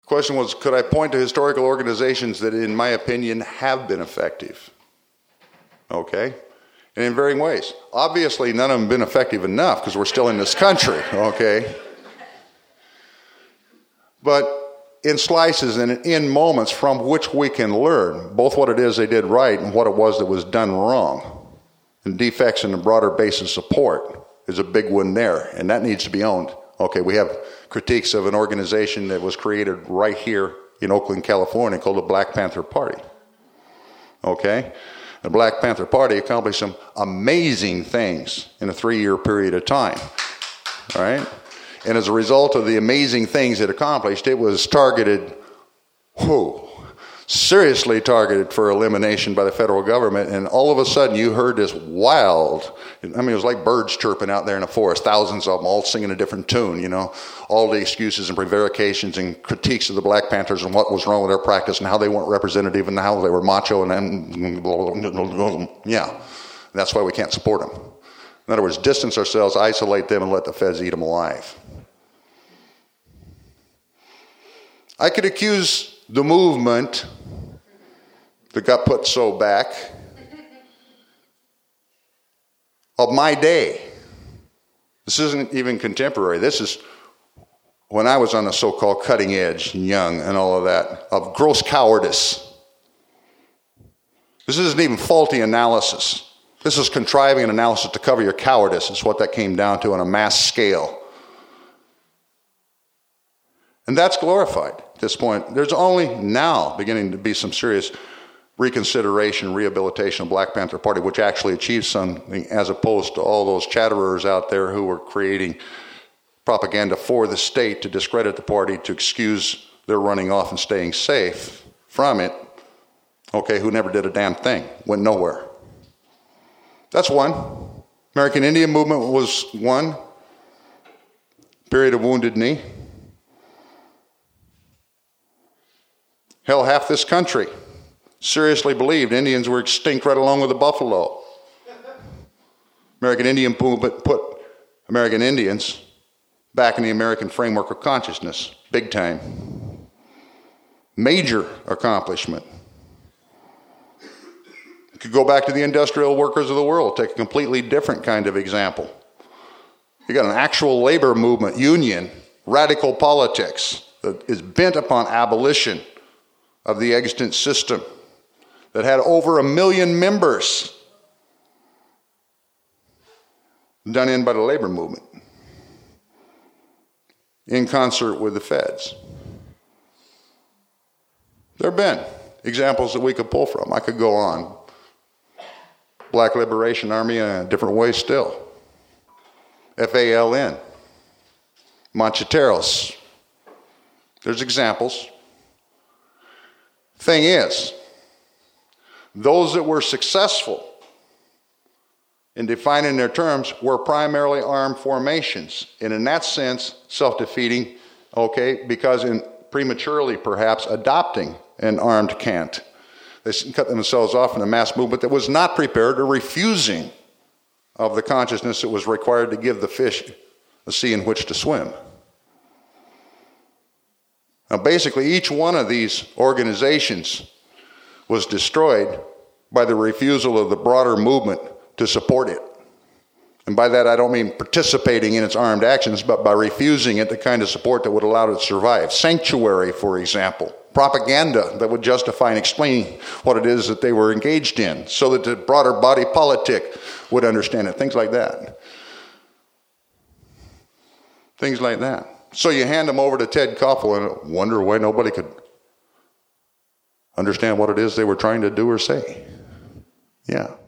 Question was, could I point to historical organizations that, in my opinion, have been effective? Okay. And in varying ways. Obviously, none of them have been effective enough because we're still in this country, okay? But in slices and in moments from which we can learn both what it is they did right and what it was that was done wrong. And defects in the broader base of support is a big one there, and that needs to be owned. Okay, we have critiques of an organization that was created right here in Oakland, California called the Black Panther Party. Okay? The Black Panther Party accomplished some amazing things in a 3-year period of time. All right? And as a result of the amazing things it accomplished, it was targeted, seriously targeted for elimination by the federal government. And all of a sudden you heard this wild, it was like birds chirping out there in the forest, thousands of them all singing a different tune, all the excuses and prevarications and critiques of the Black Panthers and what was wrong with their practice and how they weren't representative and how they were macho and yeah, that's why we can't support them. In other words, distance ourselves, isolate them, and let the feds eat them alive. I could accuse the movement that got put so back of my day. This isn't even contemporary. This is when I was on the so-called cutting edge and young and all of that, of gross cowardice. This isn't even faulty analysis. This is contriving an analysis to cover your cowardice. Is what that came down to on a mass scale. And that's glorified at this point. There's only now beginning to be some serious reconsideration, rehabilitation of Black Panther Party, which actually achieved something as opposed to all those chatterers out there who were creating propaganda for the state to discredit the party, to excuse their running off and staying safe from it, okay, who never did a damn thing, went nowhere. That's one. American Indian movement was one. Period of Wounded Knee. Hell, half this country seriously believed Indians were extinct right along with the buffalo. American Indian movement put American Indians back in the American framework of consciousness. Big time. Major accomplishment. You could go back to the industrial workers of the world, take a completely different kind of example. You got an actual labor movement, union, radical politics that is bent upon abolition of the extant system that had over 1 million members done in by the labor movement in concert with the feds. There have been examples that we could pull from. I could go on. Black Liberation Army in a different way still. FALN. Mancheteros. There's examples. Thing is, those that were successful in defining their terms were primarily armed formations. And in that sense, self-defeating, okay, because in prematurely perhaps adopting an armed cant. They cut themselves off in a mass movement that was not prepared or refusing of the consciousness that was required to give the fish a sea in which to swim. Now basically each one of these organizations was destroyed by the refusal of the broader movement to support it. And by that I don't mean participating in its armed actions, but by refusing it the kind of support that would allow it to survive. Sanctuary, for example. Propaganda that would justify and explain what it is that they were engaged in so that the broader body politic would understand it. Things like that. Things like that. So you hand them over to Ted Koppel and wonder why nobody could understand what it is they were trying to do or say. Yeah.